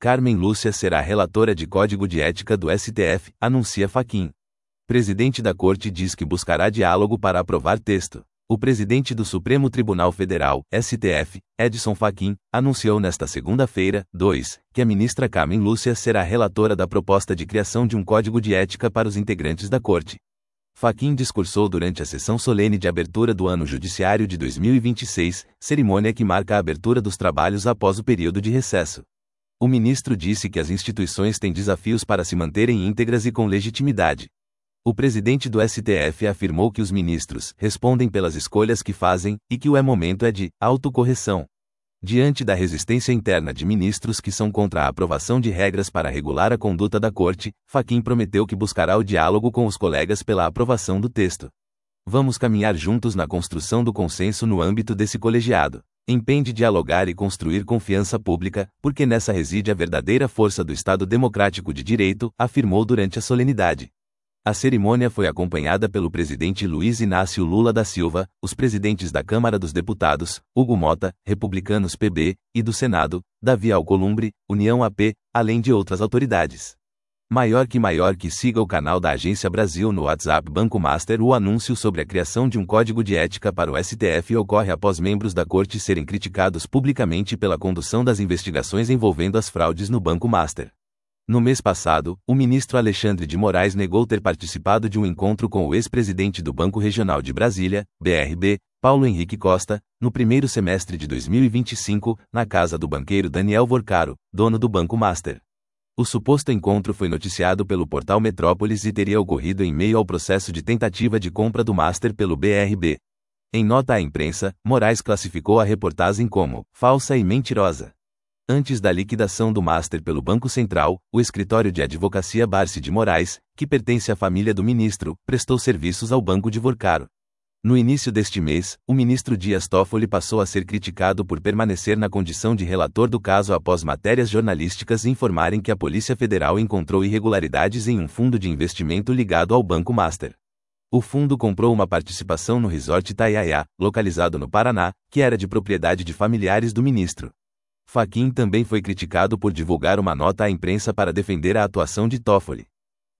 Carmen Lúcia será relatora de Código de Ética do STF, anuncia Fachin. Presidente da Corte diz que buscará diálogo para aprovar texto. O presidente do Supremo Tribunal Federal, STF, Edson Fachin, anunciou nesta segunda-feira, 2, que a ministra Carmen Lúcia será relatora da proposta de criação de um Código de Ética para os integrantes da Corte. Fachin discursou durante a sessão solene de abertura do ano judiciário de 2026, cerimônia que marca a abertura dos trabalhos após o período de recesso. O ministro disse que as instituições têm desafios para se manterem íntegras e com legitimidade. O presidente do STF afirmou que os ministros respondem pelas escolhas que fazem e que o momento é de autocorreção. Diante da resistência interna de ministros que são contra a aprovação de regras para regular a conduta da Corte, Fachin prometeu que buscará o diálogo com os colegas pela aprovação do texto. Vamos caminhar juntos na construção do consenso no âmbito desse colegiado. Empenhe dialogar e construir confiança pública, porque nessa reside a verdadeira força do Estado Democrático de Direito, afirmou durante a solenidade. A cerimônia foi acompanhada pelo presidente Luiz Inácio Lula da Silva, os presidentes da Câmara dos Deputados, Hugo Mota, Republicanos PB, e do Senado, Davi Alcolumbre, União AP, além de outras autoridades. Maior que siga o canal da Agência Brasil no WhatsApp Banco Master. O anúncio sobre a criação de um código de ética para o STF ocorre após membros da Corte serem criticados publicamente pela condução das investigações envolvendo as fraudes no Banco Master. No mês passado, o ministro Alexandre de Moraes negou ter participado de um encontro com o ex-presidente do Banco Regional de Brasília, BRB, Paulo Henrique Costa, no primeiro semestre de 2025, na casa do banqueiro Daniel Vorcaro, dono do Banco Master. O suposto encontro foi noticiado pelo portal Metrópolis e teria ocorrido em meio ao processo de tentativa de compra do Master pelo BRB. Em nota à imprensa, Moraes classificou a reportagem como falsa e mentirosa. Antes da liquidação do Master pelo Banco Central, o escritório de advocacia Barsi de Moraes, que pertence à família do ministro, prestou serviços ao Banco de Vorcaro. No início deste mês, o ministro Dias Toffoli passou a ser criticado por permanecer na condição de relator do caso após matérias jornalísticas informarem que a Polícia Federal encontrou irregularidades em um fundo de investimento ligado ao Banco Master. O fundo comprou uma participação no Resort Itaiaia, localizado no Paraná, que era de propriedade de familiares do ministro. Fachin também foi criticado por divulgar uma nota à imprensa para defender a atuação de Toffoli.